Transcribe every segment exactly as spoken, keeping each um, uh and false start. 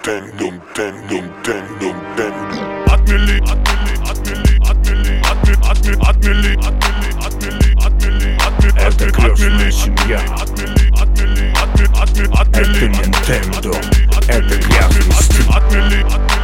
Отмели, отмели, отмели, отмели, отмели, отмели, отмели, отмели, отмели, отмели. Это крестная семья. Это Nintendo. Это грязный стиль. Отмели,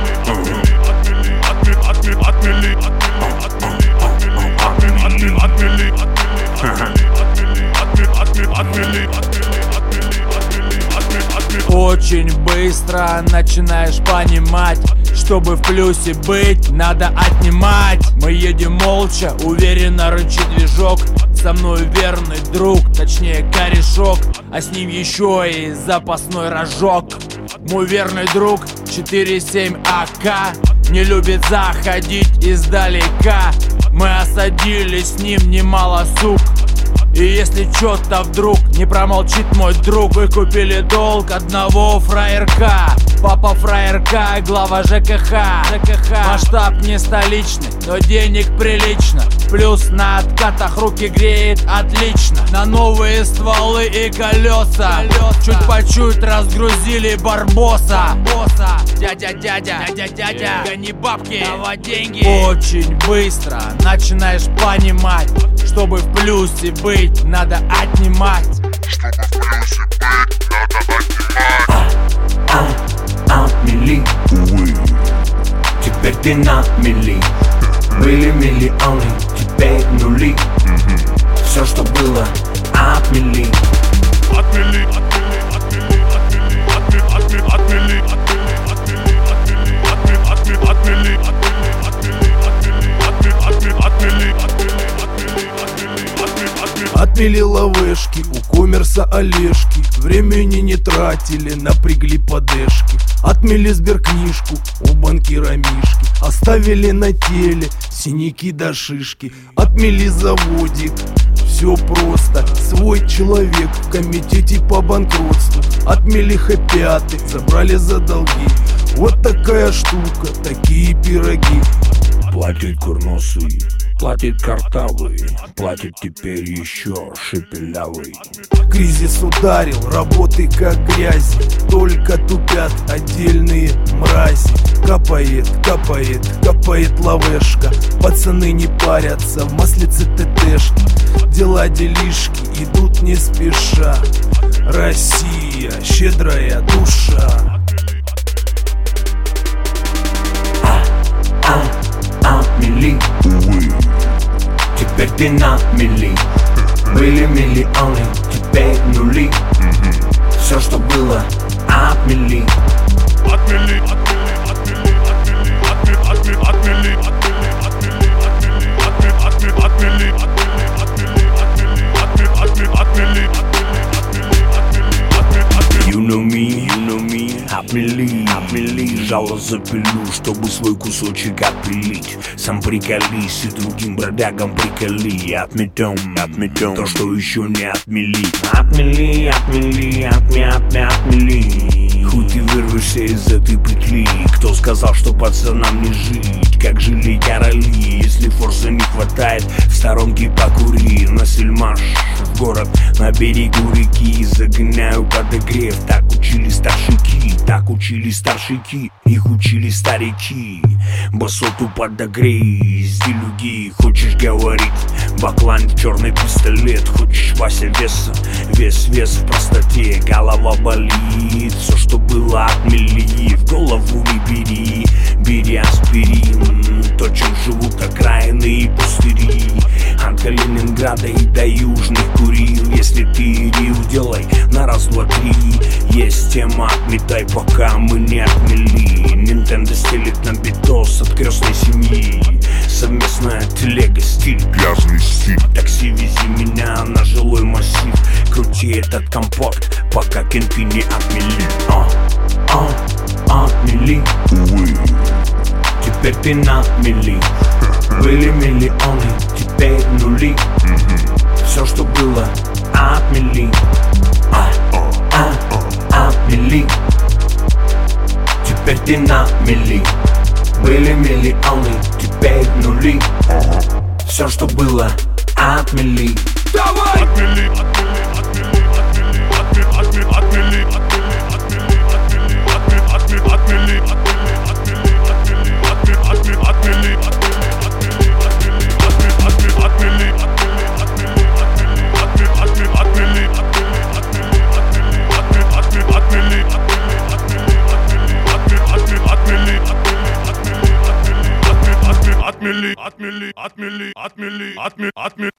очень быстро начинаешь понимать, чтобы в плюсе быть, надо отнимать. Мы едем молча, уверенно рычит движок. Со мной верный друг, точнее корешок, а с ним еще и запасной рожок. Мой верный друг четыре семь А К не любит заходить издалека. Мы осадили с ним немало сук. И если чё-то вдруг не промолчит мой друг, вы купили долг одного фраерка. Папа фраерка, глава ЖКХ. ЖКХ. Масштаб не столичный, но денег прилично. Плюс на откатах руки греет отлично. На новые стволы и колеса, колеса. Чуть по чуть разгрузили барбоса. Босса. Дядя, дядя, дядя, дядя, гони бабки, давай деньги. Очень быстро начинаешь понимать, чтобы в плюсе быть, надо отнимать. Чтобы в плюсе быть, надо отнимать. А, а, отмели, увы. Теперь ты на мели. Были миллионы, теперь нули. Все, что было, отмели. Отмели, отмели, отмели, отмели, отмели, отмели, отмели, отмели, отмели, отмели лавешки у коммерса Олежки. Времени не тратили, напрягли подешки. Отмели сберкнижку у банкира Мишки. Оставили на теле синяки до шишки. Отмели заводик, все просто. Свой человек в комитете по банкротству. Отмели хэппи-аты, забрали за долги. Вот такая штука, такие пироги. Платит курносый, платит картавый, платит теперь еще шепелявый. Кризис ударил, работы как грязи, только тупят отдельные мрази. Капает, капает, капает лавешка. Пацаны не парятся, в маслице ТТшки. Дела делишки идут не спеша. Россия, щедрая душа. Отмели, увы. Теперь ты на мели. Были миллионы, теперь нули. Все, что было, отмели. Отмели, отмели, отмели, отмели, отмели, отмели, отмели, отмели, отмели, You know me, you know me, отмели, отмели. Жало запилю, чтобы свой кусочек отпилить. Сам приколись и другим бродягам приколи. Отметем, отметем то, что еще не отмели. Отмели, отмели, отме, отме, отмели. Хоть и вырвешься из этой петли. Кто сказал, что пацанам не жить, как жили короли? Если форса не хватает, в сторонке покури. На сельмаш, в город, на берегу реки. Загоняю подогрев, так учили старшики. Так учили старшики, их учили старики. Басоту подогрей, делюги. Хочешь говорить, баклан, черный пистолет. Хочешь Вася веса, вес, вес в простоте. Голова болит, все, что было, отмели. В голову не бери, бери аспирин. То, чем живут окраины и пустыри. От Калининграда и до Южных Курил. Если ты рил, делай на раз, два, три. Есть тема, отметай, пока мы не отмели. Nintendo стелит нам битос от крестной семьи. Совместная телега, стиль, грязный стиль. Такси, вези меня на жилой массив. Крути этот компот, пока кенты не отмели. А, а, отмели, увы. Теперь ты на мели. Были миллионы, теперь нули. Все, что было, отмели. А, а, отмели. Теперь ты на мели. Были миллионы, теперь нули. Все, что было, отмели. Давай! Отмели, отмели, отмели, отмели, отмели, отмели, отмели, отмели, отмели, отмели, отмели. отмели, отмели, отмели, отмели, отмели, отмели.